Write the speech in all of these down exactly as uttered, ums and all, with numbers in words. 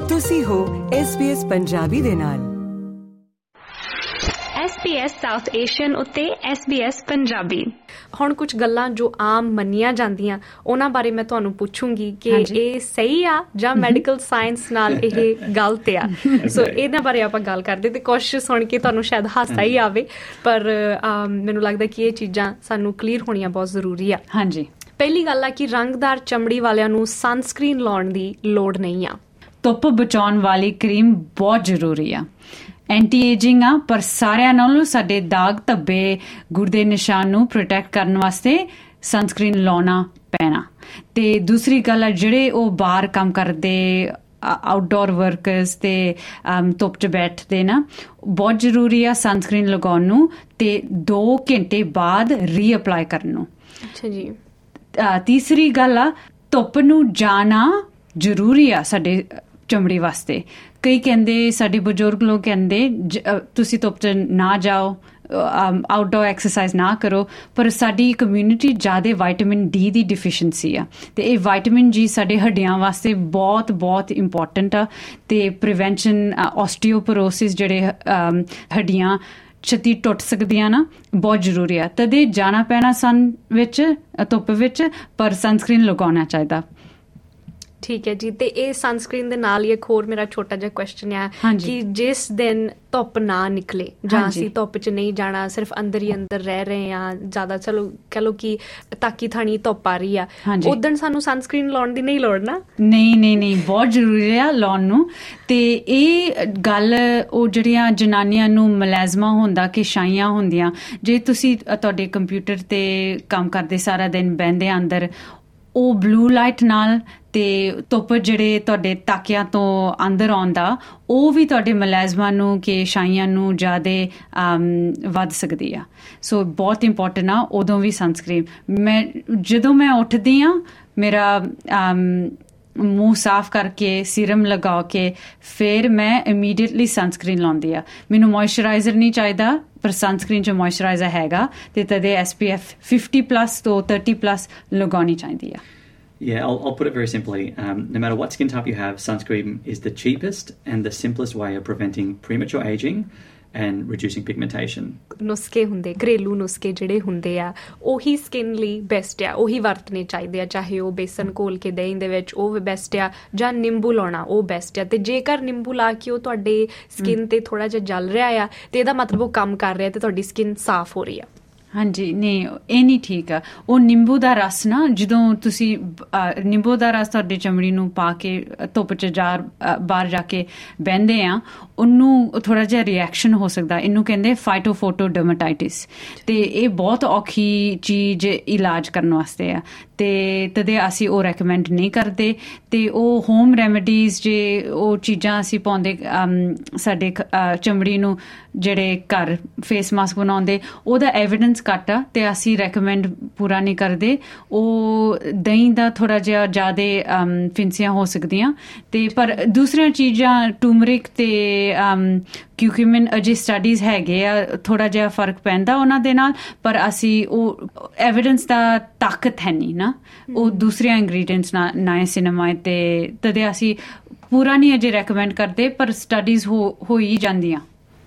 ਤੁਸੀਂ ਹੋ S B S Punjabi ਦੇ ਨਾਲ। S B S South Asian ਉੱਤੇ ਐਸ ਬੀ ਐਸ ਪੰਜਾਬੀ। ਹੁਣ ਕੁਝ ਗੱਲਾਂ ਜੋ ਆਮ ਮੰਨੀਆਂ ਜਾਂਦੀਆਂ ਉਹਨਾਂ ਬਾਰੇ ਮੈਂ ਤੁਹਾਨੂੰ ਪੁੱਛੂੰਗੀ ਕਿ ਇਹ ਸਹੀ ਆ ਜਾਂ ਮੈਡੀਕਲ ਸਾਇੰਸ ਨਾਲ ਇਹ ਗਲਤ ਆ। ਸੋ ਇਹਨਾਂ ਬਾਰੇ ਆਪਾਂ ਗੱਲ ਕਰਦੇ ਤੇ ਕੁਛ ਸੁਣ ਕੇ ਤੁਹਾਨੂੰ ਸ਼ਾਇਦ ਹਾਸਾ ਹੀ ਆਵੇ, ਪਰ ਮੈਨੂੰ ਲੱਗਦਾ ਕਿ ਇਹ ਚੀਜ਼ਾਂ ਸਾਨੂੰ ਕਲੀਅਰ ਹੋਣੀਆਂ ਬਹੁਤ ਜ਼ਰੂਰੀ ਆ। ਹਾਂਜੀ, ਪਹਿਲੀ ਗੱਲ ਆ ਕਿ ਰੰਗਦਾਰ ਚਮੜੀ ਵਾਲਿਆਂ ਨੂੰ ਸਨਸਕ੍ਰੀਨ ਲਾਉਣ ਦੀ ਲੋੜ ਨਹੀਂ ਆ। ਧੁੱਪ ਬਚਾਉਣ ਵਾਲੀ ਕਰੀਮ ਬਹੁਤ ਜ਼ਰੂਰੀ ਆ। ਐਂਟੀ ਏਜਿੰਗ ਆ, ਪਰ ਸਾਰਿਆਂ ਨਾਲੋਂ ਸਾਡੇ ਦਾਗ ਧੱਬੇ ਗੁਰਦੇ ਨਿਸ਼ਾਨ ਨੂੰ ਪ੍ਰੋਟੈਕਟ ਕਰਨ ਵਾਸਤੇ ਸਨਸਕ੍ਰੀਨ ਲਾਉਣਾ ਪੈਣਾ। ਤੇ ਦੂਸਰੀ ਗੱਲ ਆ, ਜਿਹੜੇ ਉਹ ਬਾਹਰ ਕੰਮ ਕਰਦੇ ਆਊਟਡੋਰ ਵਰਕਰਸ ਤੇ ਧੁੱਪ 'ਚ ਬੈਠਦੇ ਨਾ, ਬਹੁਤ ਜ਼ਰੂਰੀ ਆ ਸਨਸਕ੍ਰੀਨ ਲਗਾਉਣ ਨੂੰ ਤੇ ਦੋ ਘੰਟੇ ਬਾਅਦ ਰੀਅਪਲਾਈ ਕਰਨ ਨੂੰ। ਅੱਛਾ ਜੀ। ਤੀਸਰੀ ਗੱਲ ਆ, ਧੁੱਪ ਨੂੰ ਜਾਣਾ ਜ਼ਰੂਰੀ ਆ ਸਾਡੇ ਚਮੜੀ ਵਾਸਤੇ। ਕਈ ਕਹਿੰਦੇ, ਸਾਡੇ ਬਜ਼ੁਰਗ ਲੋਕ ਕਹਿੰਦੇ ਤੁਸੀਂ ਧੁੱਪ 'ਚ ਨਾ ਜਾਓ, ਆਊਟਡੋਰ ਐਕਸਰਸਾਈਜ਼ ਨਾ ਕਰੋ, ਪਰ ਸਾਡੀ ਕਮਿਊਨਿਟੀ ਜ਼ਿਆਦਾ ਵਾਈਟਾਮਿਨ ਡੀ ਦੀ ਡਿਫੀਸ਼ੀਐਂਸੀ ਆ ਤੇ ਇਹ ਵਾਈਟਾਮਿਨ ਜੀ ਸਾਡੇ ਹੱਡੀਆਂ ਵਾਸਤੇ ਬਹੁਤ ਬਹੁਤ ਇੰਪੋਰਟੈਂਟ ਆ ਤੇ ਪ੍ਰੀਵੈਂਸ਼ਨ ਆਸਟੀਓਪੋਰੋਸਿਸ ਜਿਹੜੇ ਹੱਡੀਆਂ ਛੇਤੀ ਟੁੱਟ ਸਕਦੀਆਂ ਨਾ, ਬਹੁਤ ਜ਼ਰੂਰੀ ਆ। ਤਦੇ ਜਾਣਾ ਪੈਣਾ ਸਨ ਵਿੱਚ, ਧੁੱਪ ਵਿੱਚ, ਪਰ ਸਨਸਕ੍ਰੀਨ ਲਗਾਉਣਾ ਚਾਹੀਦਾ। ਠੀਕ ਹੈ ਜੀ। ਤੇ ਇਹ ਸਨਸਕ੍ਰੀਨ ਦੇ ਨਾਲ ਹੀ ਇੱਕ ਹੋਰ ਮੇਰਾ ਛੋਟਾ ਜਿਹਾ ਕੁਐਸਚਨ ਆ ਕਿ ਜਿਸ ਦਿਨ ਧੁੱਪ ਨਾ ਨਿਕਲੇ ਜਾਂ ਅਸੀਂ ਧੁੱਪ 'ਚ ਨਹੀਂ ਜਾਣਾ, ਸਿਰਫ ਅੰਦਰ ਹੀ ਅੰਦਰ ਰਹਿ ਰਹੇ ਆ ਜ਼ਿਆਦਾ, ਚਲੋ ਕਹਿ ਲਓ ਕਿ ਤਾਕੀ ਥਾਣੀ ਧੁੱਪ ਆ ਰਹੀ ਆ, ਉਦਣ ਸਾਨੂੰ ਸਨਸਕ੍ਰੀਨ ਲਾਉਣ ਦੀ ਨਹੀਂ ਲੋੜ ਨਾ? ਨਹੀਂ ਨਹੀਂ ਨਹੀਂ, ਬਹੁਤ ਜ਼ਰੂਰੀ ਆ ਲਾਉਣ ਨੂੰ। ਤੇ ਇਹ ਗੱਲ ਉਹ ਜਿਹੜੀਆਂ ਜਨਾਨੀਆਂ ਨੂੰ ਮਲੈਜ਼ਮਾ ਹੁੰਦਾ ਕਿ ਛਾਈਆਂ ਹੁੰਦੀਆਂ, ਜੇ ਤੁਸੀਂ ਤੁਹਾਡੇ ਕੰਪਿਊਟਰ ਤੇ ਕੰਮ ਕਰਦੇ ਸਾਰਾ ਦਿਨ ਬਹਿੰਦੇ ਅੰਦਰ, ਉਹ ਬਲੂ ਲਾਈਟ ਨਾਲ ਤੇ ਧੁੱਪ ਜਿਹੜੇ ਤੁਹਾਡੇ ਤਾਕਿਆਂ ਤੋਂ ਅੰਦਰ ਆਉਂਦਾ, ਉਹ ਵੀ ਤੁਹਾਡੇ ਮਲੈਜ਼ਮਾ ਨੂੰ ਕਿ ਛਾਈਆਂ ਨੂੰ ਜ਼ਿਆਦਾ ਵੱਧ ਸਕਦੀ ਆ। ਸੋ ਬਹੁਤ ਇੰਪੋਰਟੈਂਟ ਆ ਉਦੋਂ ਵੀ ਸਨਸਕ੍ਰੀਨ। ਮੈਂ ਜਦੋਂ ਮੈਂ ਉੱਠਦੀ ਹਾਂ, ਮੇਰਾ ਮੂੰਹ ਸਾਫ਼ ਕਰਕੇ ਸੀਰਮ ਲਗਾ ਕੇ ਫਿਰ ਮੈਂ ਇਮੀਡੀਏਟਲੀ ਸਨਸਕ੍ਰੀਨ ਲਾਉਂਦੀ ਆ। ਮੈਨੂੰ ਮੋਇਸਚਰਾਈਜ਼ਰ ਨਹੀਂ ਚਾਹੀਦਾ, ਪਰ ਸਨਸਕ੍ਰੀਨ 'ਚ ਮੋਇਸਚਰਾਈਜ਼ਰ ਹੈਗਾ ਤੇ ਤਦੇ S P F fifty plus ਤੋਂ ਥਰਟੀ ਪਲੱਸ ਲਗਾਉਣੀ ਚਾਹੀਦੀ ਆ। Yeah, I'll, I'll put it very simply. Um, no matter what skin type you have, sunscreen is the cheapest and the simplest way of preventing premature aging and reducing pigmentation. ਨੁਸਖੇ ਹੁੰਦੇ, ਘਰੇਲੂ ਨੁਸਖੇ ਜਿਹੜੇ ਹੁੰਦੇ ਆ, ਉਹੀ ਸਕਿਨ ਲਈ best ਆ, ਉਹੀ ਵਰਤਣੇ ਚਾਹੀਦੇ ਆ। ਚਾਹੇ ਉਹ ਬੇਸਨ ਘੋਲ ਕੇ ਦਹੀਂ ਦੇ ਵਿੱਚ, ਉਹ ਬੈਸਟ ਆ, ਜਾਂ ਨਿੰਬੂ ਲਾਉਣਾ, ਉਹ ਬੈਸਟ ਆ। ਤੇ ਜੇਕਰ ਨਿੰਬੂ ਲਾ ਕੇ ਉਹ ਤੁਹਾਡੇ ਸਕਿਨ ਤੇ ਥੋੜਾ ਜਿਹਾ ਜਲ ਰਿਹਾ ਆ ਤੇ ਇਹਦਾ ਮਤਲਬ ਉਹ ਕੰਮ ਕਰ ਰਿਹਾ ਤੇ ਤੁਹਾਡੀ ਸਕਿਨ ਸਾਫ਼ ਹੋ ਰਹੀ ਆ। ਹਾਂਜੀ, ਨਹੀਂ ਇਹ ਨਹੀਂ ਠੀਕ ਆ। ਉਹ ਨਿੰਬੂ ਦਾ ਰਸ ਨਾ, ਜਦੋਂ ਤੁਸੀਂ ਨਿੰਬੂ ਦਾ ਰਸ ਤੁਹਾਡੀ ਚਮੜੀ ਨੂੰ ਪਾ ਕੇ ਧੁੱਪ 'ਚ ਜਾ ਬਾਹਰ ਜਾ ਕੇ ਬਹਿੰਦੇ ਆ, ਉਹਨੂੰ ਥੋੜ੍ਹਾ ਜਿਹਾ ਰਿਐਕਸ਼ਨ ਹੋ ਸਕਦਾ। ਇਹਨੂੰ ਕਹਿੰਦੇ ਫਾਈਟੋਫੋਟੋਡਰਮਾਟਾਈਟਿਸ ਤੇ ਇਹ ਬਹੁਤ ਔਖੀ ਚੀਜ਼ ਇਲਾਜ ਕਰਨ ਵਾਸਤੇ ਆ ਤੇ ਤਦੇ ਅਸੀਂ ਉਹ ਰੈਕਮੈਂਡ ਨਹੀਂ ਕਰਦੇ। ਤੇ ਉਹ ਹੋਮ ਰੈਮਡੀਜ਼ ਜੇ ਉਹ ਚੀਜ਼ਾਂ ਅਸੀਂ ਪਾਉਂਦੇ ਸਾਡੇ ਚਮੜੀ ਨੂੰ, ਜਿਹੜੇ ਘਰ ਫੇਸ ਮਾਸਕ ਬਣਾਉਂਦੇ, ਉਹਦਾ ਐਵੀਡੈਂਸ ਘੱਟ ਆ ਤੇ ਅਸੀਂ ਰੈਕਮੈਂਡ ਪੂਰਾ ਨਹੀਂ ਕਰਦੇ। ਉਹ ਦਹੀਂ ਦਾ ਥੋੜ੍ਹਾ ਜਿਹਾ ਜ਼ਿਆਦਾ ਫਿੰਸੀਆਂ ਹੋ ਸਕਦੀਆਂ ਤੇ ਪਰ ਦੂਸਰੀਆਂ ਚੀਜ਼ਾਂ ਟੂਮਰਿਕ ਤੇ ਕਿਊਕਿਊਮਿਨ ਅਜੇ ਸਟੱਡੀਜ਼ ਹੈਗੇ ਆ, ਥੋੜ੍ਹਾ ਜਿਹਾ ਫਰਕ ਪੈਂਦਾ ਉਹਨਾਂ ਦੇ ਨਾਲ, ਪਰ ਅਸੀਂ ਉਹ ਐਵੀਡੈਂਸ ਦਾ ਤਾਕਤ ਹੈ ਨਹੀਂ ਨਾ, ਉਹ ਦੂਸਰੀਆਂ ਇੰਗਰੀਡੀਐਂਟਸ ਨਾਲ ਨਾਇਸਿਨਾਮਾਈਡ ਤੇ ਤਦੇ ਅਸੀਂ ਪੂਰਾ ਨਹੀਂ ਅਜੇ ਰੈਕਮੈਂਡ ਕਰਦੇ, ਪਰ ਸਟੱਡੀਜ਼ ਹੋ ਹੋ ਹੀ ਜਾਂਦੀਆਂ।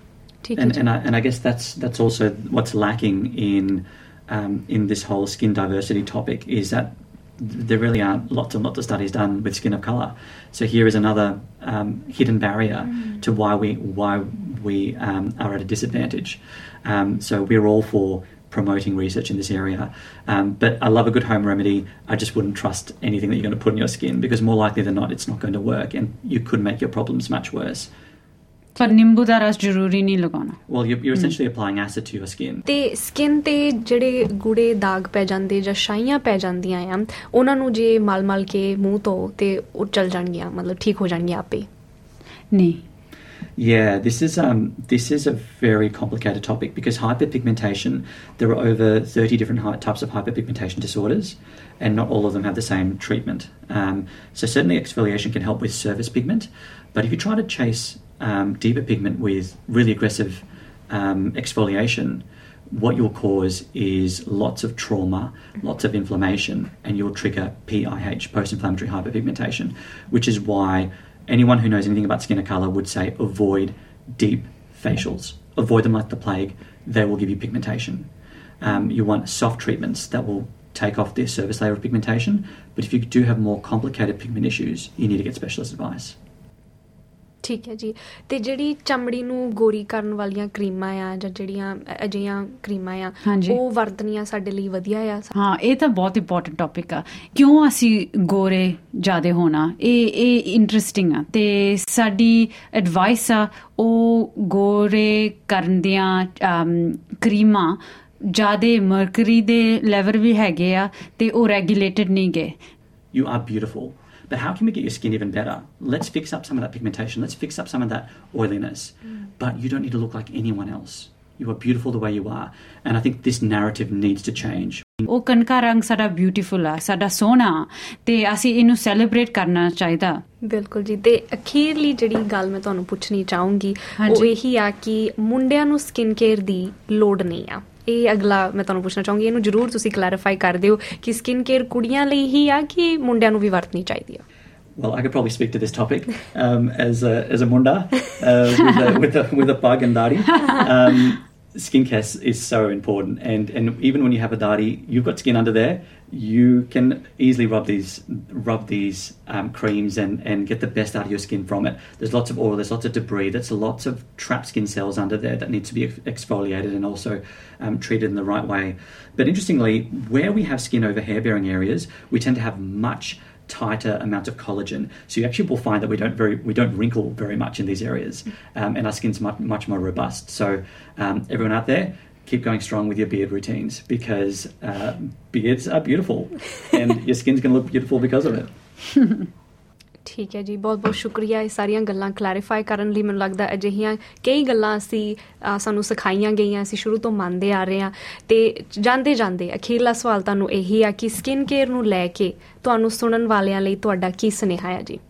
And, and, I, and I guess that's that's also what's lacking in um, in this whole skin diversity topic, is that there really aren't lots and lots of studies done with skin of colour. So here is another um, hidden barrier mm. to why we why we um, are at a disadvantage. Um, so we're all for promoting research in this area, um, but I love a good home remedy. I just wouldn't trust anything that you're going to put in your skin, because more likely than not it's not going to work and you could make your problems much worse. ਪਰ ਨਿੰਬੂ ਦਾ ਰਸ ਜ਼ਰੂਰੀ ਨਹੀਂ ਲਗਾਉਣਾ। Well, you're, you're essentially applying acid to your skin. ਤੇ skin ਤੇ ਜਿਹੜੇ ਗੂੜੇ ਦਾਗ ਪੈ ਜਾਂਦੇ ਜਾਂ ਛਾਈਆਂ ਪੈ ਜਾਂਦੀਆਂ ਆ, ਉਹਨਾਂ ਨੂੰ ਜੇ ਮਲ ਮਲ ਕੇ ਮੂੰਹ ਤੋਂ ਤੇ ਉਹ ਚਲ ਜਾਣਗੀਆਂ, ਮਤਲਬ ਠੀਕ ਹੋ ਜਾਣਗੀਆਂ ਆਪੇ? ਨਹੀਂ। Yeah, this is um this is a very complicated topic, because hyperpigmentation, there are over thirty different types of hyperpigmentation disorders, and not all of them have the same treatment. Um, so certainly exfoliation can help with surface pigment, but if you try to chase Um, deeper pigment with really aggressive um, exfoliation, what you'll cause is lots of trauma, lots of inflammation, and you'll trigger P I H, post-inflammatory hyperpigmentation, which is why anyone who knows anything about skin of colour would say avoid deep facials. Avoid them like the plague. They will give you pigmentation. Um, you want soft treatments that will take off the surface layer of pigmentation, but if you do have more complicated pigment issues, you need to get specialist advice. ਠੀਕ ਹੈ ਜੀ। ਤੇ ਜਿਹੜੀ ਚਮੜੀ ਨੂੰ ਗੋਰੀ ਕਰਨ ਵਾਲੀਆਂ ਕਰੀਮਾਂ ਆ ਜਾਂ ਜਿਹੜੀਆਂ ਅਜਿਹੀਆਂ ਕਰੀਮਾਂ ਆ ਉਹ ਵਰਤਣੀਆਂ ਸਾਡੇ ਲਈ ਵਧੀਆ ਆ? ਹਾਂ, ਇਹ ਤਾਂ ਬਹੁਤ ਇੰਪੋਰਟੈਂਟ ਟੌਪਿਕ ਆ। ਕਿਉਂ ਅਸੀਂ ਗੋਰੇ ਜ਼ਿਆਦਾ ਹੋਣਾ, ਇਹ ਇਹ ਇੰਟਰਸਟਿੰਗ ਆ। ਤੇ ਸਾਡੀ ਐਡਵਾਈਸ ਆ ਉਹ ਗੋਰੇ ਕਰਨ ਦੀਆਂ ਕਰੀਮਾਂ ਜ਼ਿਆਦਾ ਮਰਕਰੀ ਦੇ ਲੈਵਲ ਵੀ ਹੈਗੇ ਆ ਤੇ ਉਹ ਰੈਗੂਲੇਟਡ ਨਹੀਂ ਗਏ। You are beautiful. But how can we get your skin even better? Let's fix up some of that pigmentation. Let's fix up some of that oiliness. Mm. But you don't need to look like anyone else. You are beautiful the way you are. And I think this narrative needs to change. ਉਹ ਕਣਕਾ ਰੰਗ ਸਾਡਾ beautiful ਆ, ਸਾਡਾ ਸੋਹਣਾ, ਤੇ ਅਸੀਂ ਇਹਨੂੰ celebrate ਕਰਨਾ ਚਾਹੀਦਾ। ਬਿਲਕੁਲ ਜੀ। ਤੇ ਅਖੀਰਲੀ ਜਿਹੜੀ ਗੱਲ ਮੈਂ ਤੁਹਾਨੂੰ ਪੁੱਛਣੀ ਚਾਹੂੰਗੀ ਉਹ ਇਹੀ ਆ ਕਿ ਮੁੰਡਿਆਂ ਨੂੰ ਸਕਿਨ ਕੇਅਰ ਦੀ ਲੋੜ ਨਹੀਂ ਆ। ਇਹ ਅਗਲਾ ਮੈਂ ਤੁਹਾਨੂੰ ਪੁੱਛਣਾ ਚਾਹੂੰਗੀ, ਇਹਨੂੰ ਜ਼ਰੂਰ ਤੁਸੀਂ ਕਲੈਰੀਫਾਈ ਕਰ ਦਿਓ ਕਿ ਸਕਿਨ ਕੇਅਰ ਕੁੜੀਆਂ ਲਈ ਹੀ ਆ ਕਿ ਮੁੰਡਿਆਂ ਨੂੰ ਵੀ ਵਰਤਣੀ ਚਾਹੀਦੀ ਆ? Well, I could probably speak to this topic um, as a as a munda uh, with, a, with a with a pug and dadi. Um, skincare is so important, and and even when you have a dadi, you've got skin under there. You can easily rub these rub these um, creams and and get the best out of your skin from it. There's lots of oil, there's lots of debris, there's lots of trapped skin cells under there that need to be exfoliated and also um, treated in the right way. But interestingly, where we have skin over hair bearing areas, we tend to have much tighter amount of collagen, so you actually will find that we don't very we don't wrinkle very much in these areas, um, and our skin's much much more robust. So um, everyone out there, keep going strong with your beard routines, because uh, beards are beautiful and your skin's going to look beautiful because of it. ਠੀਕ ਹੈ ਜੀ, ਬਹੁਤ ਬਹੁਤ ਸ਼ੁਕਰੀਆ ਇਹ ਸਾਰੀਆਂ ਗੱਲਾਂ clarify ਕਰਨ ਲਈ। ਮੈਨੂੰ ਲੱਗਦਾ ਅਜਿਹੀਆਂ ਕਈ ਗੱਲਾਂ ਅਸੀਂ ਸਾਨੂੰ ਸਿਖਾਈਆਂ ਗਈਆਂ, ਅਸੀਂ ਸ਼ੁਰੂ ਤੋਂ ਮੰਨਦੇ ਆ ਰਹੇ ਹਾਂ। ਤੇ ਜਾਂਦੇ ਜਾਂਦੇ ਅਖੀਰਲਾ ਸਵਾਲ ਤੁਹਾਨੂੰ ਇਹੀ ਆ ਕਿ ਸਕਿਨ ਕੇਅਰ ਨੂੰ ਲੈ ਕੇ ਤੁਹਾਨੂੰ ਸੁਣਨ ਵਾਲਿਆਂ ਲਈ ਤੁਹਾਡਾ ਕੀ ਸੁਨੇਹਾ ਹੈ ਜੀ?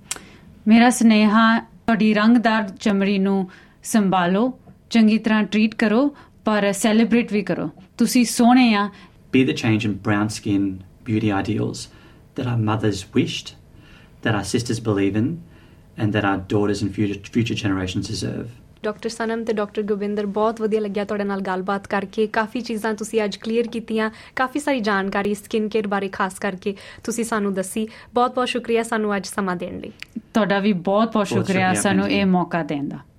ਮੇਰਾ ਸੁਨੇਹਾ, ਤੁਹਾਡੀ ਰੰਗਦਾਰ ਚਮੜੀ ਨੂੰ ਸੰਭਾਲੋ, ਚੰਗੀ ਤਰ੍ਹਾਂ ਟਰੀਟ ਕਰੋ, ਪਰ ਸੈਲੀਬ੍ਰੇਟ ਵੀ ਕਰੋ। ਤੁਸੀਂ ਸੋਹਣੇ ਆ। Be the change in brown skin beauty ideals that our mothers wished, that our sisters believe in, and that our daughters and future future generations deserve. Doctor Sanam ਤੇ ਡਾਕਟਰ ਗੋਬਿੰਦਰ, ਬਹੁਤ ਵਧੀਆ ਲੱਗਿਆ ਤੁਹਾਡੇ ਨਾਲ ਗੱਲਬਾਤ ਕਰਕੇ। ਕਾਫੀ ਚੀਜ਼ਾਂ ਤੁਸੀਂ ਅੱਜ ਕਲੀਅਰ ਕੀਤੀਆਂ, ਕਾਫੀ ਸਾਰੀ ਜਾਣਕਾਰੀ ਸਕਿਨ ਕੇਅਰ ਬਾਰੇ ਖਾਸ ਕਰਕੇ ਤੁਸੀਂ ਸਾਨੂੰ ਦੱਸੀ। ਬਹੁਤ ਬਹੁਤ ਸ਼ੁਕਰੀਆ ਸਾਨੂੰ ਅੱਜ ਸਮਾਂ ਦੇਣ ਲਈ। ਤੁਹਾਡਾ ਵੀ ਬਹੁਤ ਬਹੁਤ ਸ਼ੁਕਰੀਆ ਸਾਨੂੰ ਇਹ ਮੌਕਾ ਦੇਣ ਦਾ।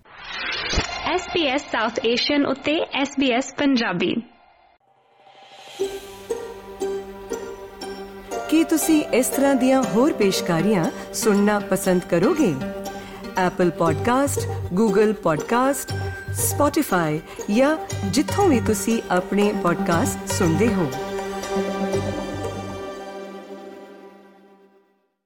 S B S South Asian ਉੱਤੇ ਐਸ ਬੀ ਐਸ ਪੰਜਾਬੀ। ਕੀ ਤੁਸੀਂ ਇਸ ਤਰ੍ਹਾਂ ਦੀਆਂ ਹੋਰ ਪੇਸ਼ਕਾਰੀਆਂ ਸੁਣਨਾ ਪਸੰਦ ਕਰੋਗੇ? Apple podcast, Google podcast, Spotify ਜਾਂ ਜਿੱਥੋਂ ਵੀ ਤੁਸੀਂ ਆਪਣੇ ਪੋਡਕਾਸਟ ਸੁਣਦੇ ਹੋ।